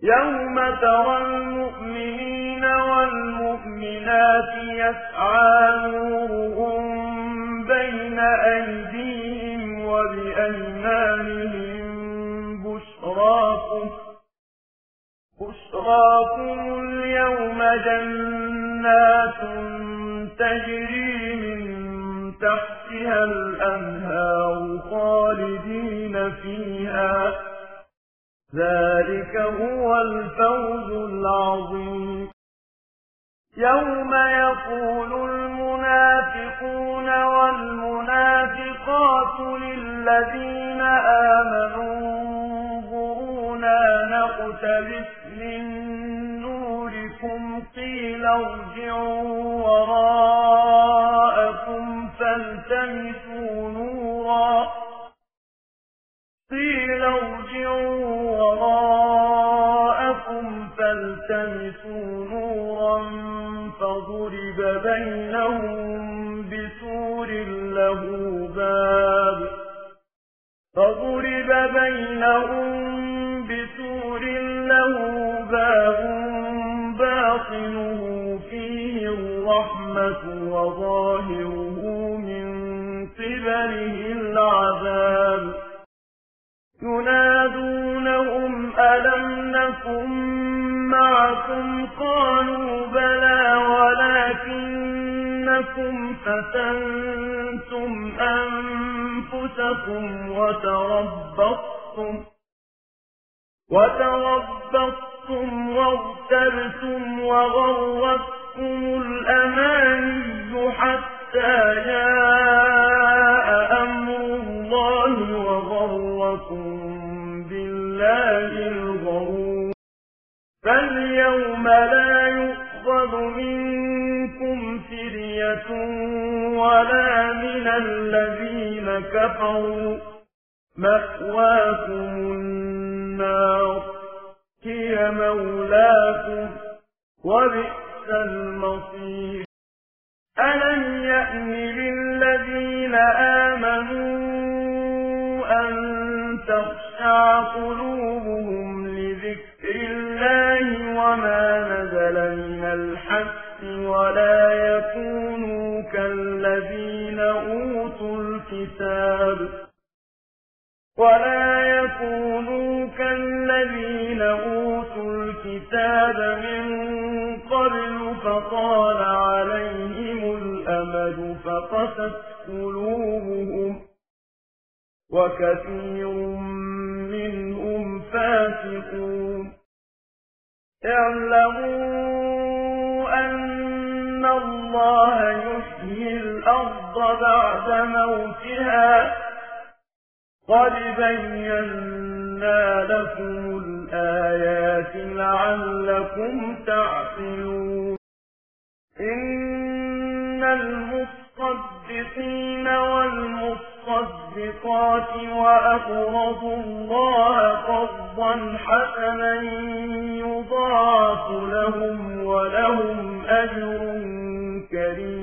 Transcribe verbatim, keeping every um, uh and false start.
يوم ترى المؤمنين والمؤمنات يسعى نورهم بين أيديهم وبأيمانهم بشراكم بشراكم اليوم جنات تجري من تحتها الأنهار خالدين فيها ذلك هو الفوز العظيم. يوم يقول المنافقون والمنافقات للذين آمنوا انظرونا نقتبس من نوركم قيل ارجعوا وراءكم فالتمسوا نورا قيل ارجعوا وراءكم فالتمسوا نورا فضرب بينهم بسور له باب فضرب بينهم بسور له باب باطنه فيه الرحمة وظاهره من قبله العذاب. ينادونهم ألم نكن معكم قالوا بلى ولكنكم فتنتم أنفسكم وتربصتم وتربصتم وارتبتم وغرتكم الأماني حتى جاء أمر الله وغركم بالله الغرور. فاليوم لا يؤخذ منكم فدية ولا من الذين كفروا مأواكم النار هي مولاكم وبئس المصير. ألم يأن للذين آمنوا أن تخشع قلوبهم لذكر الله وما نزل من الحق ولا يكونوا كالذين أوتوا الكتاب ولا يكونوا كالذين أوتوا الكتاب من قبل فطال عليهم الأمد فقست قلوبهم وكثير منهم فاسقون. اعلموا أن الله يحيي الأرض بعد موتها قد بينا لكم الآيات لعلكم تعقلون. إن المصدقين والمصدقات وأقرضوا الله قرضا حسنا يضاعف لهم ولهم أجر كريم.